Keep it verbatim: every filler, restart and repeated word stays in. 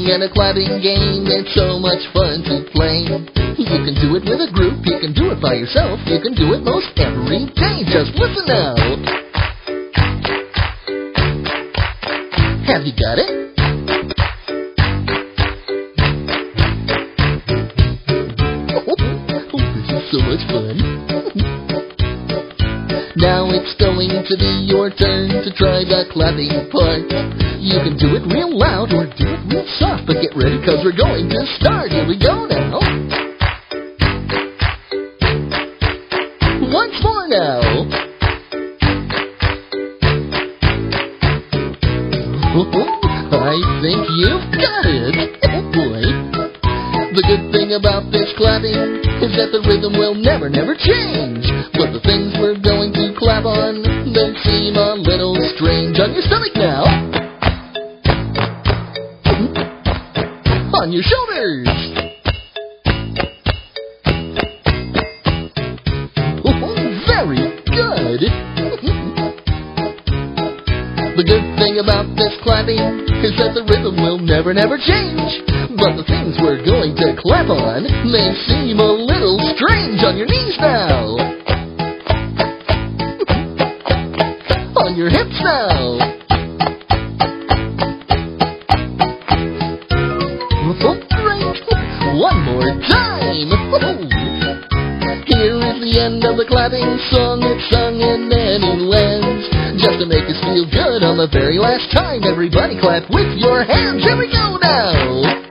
song and a clapping game. It's so much fun to play. You can do it with a group, you can do it by yourself, you can do it most every day. Just listen now. Have you got it? Oh, this is so much fun. Now it's going to be your turn to try the clapping part. You can do it real loud or do it real soft, but get ready because we're going to start. Here we go now. Once more now. I think you've got it. Oh boy. The good thing about this clapping is that the rhythm will never, never change. But the things we're going to clap on, they seem a little strange. On your stomach now. On your shoulders. Very good. The good thing about this clapping is that the rhythm will never, never change. But the things we're going to clap on may seem a little strange. On your knees now. On your hips now. Oh, great. One more time. Here is the end of the clapping song. It's sung in many lands. Just to make us feel good on the very last time, everybody clap with your hands. Here we go now.